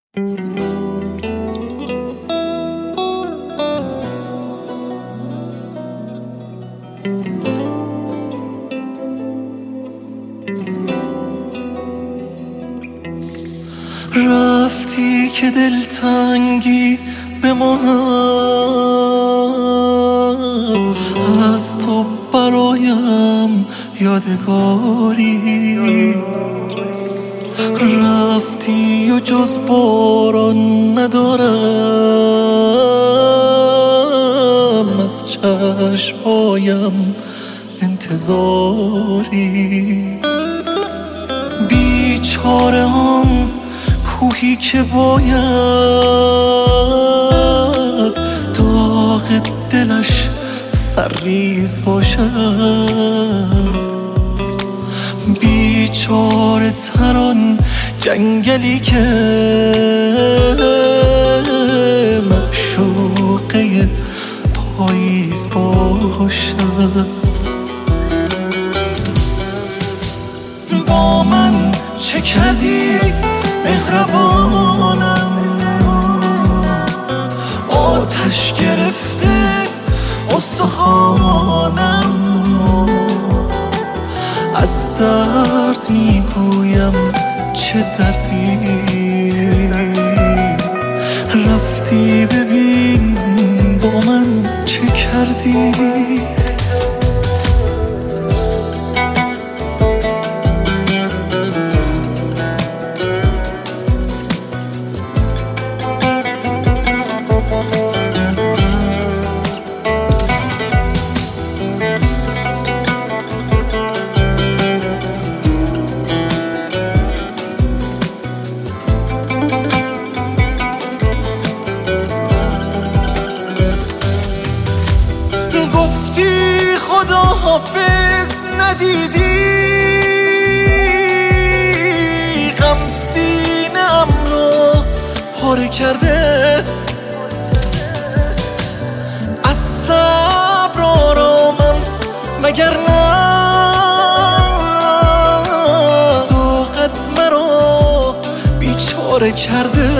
رفتی که دلتنگی بماند، از تو برایم یادگاری. رفتی و جز باران ندارم، از چشمایم انتظاری. بیچاره آن کوهی که باید داغ دلش سرریز باشد. بیچاره تر آن جنگلی که معشوقه پاییز باشد. با من چه کردی مهربانم؟ آتش گرفته استخوانم، از درد میگویم چه دردی. رفتی ببین با من چه کردی. گفتی خدا حافظ ندیدی، غم سینه‌ام را پاره کرده. از صبر آرامم مگر نه؟ طاقت مرا بیچاره کرده.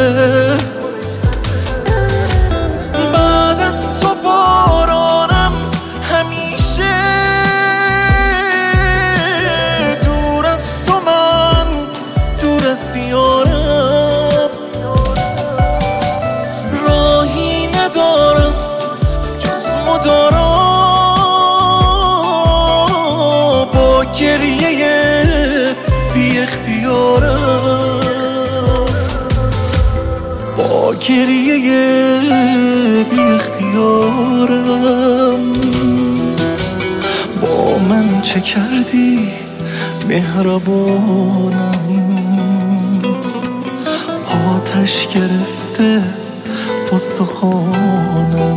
راهی ندارم جز مدارا، با گریه بی اختیارم، با گریه بی اختیارم. با من چه کردی مهربانم؟ آتش گرفته استخوانم،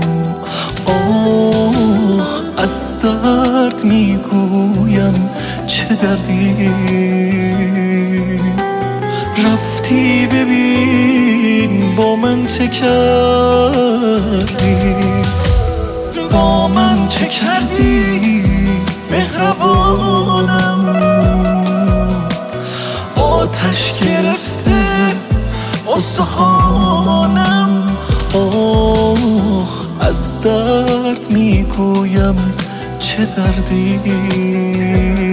آه از درد میگویم چه دردی. رفتی ببین با من چه کردی. با من چه کردی مهربانم؟ آتش گرفته استخوانم، آه از درد میگویم چه دردی.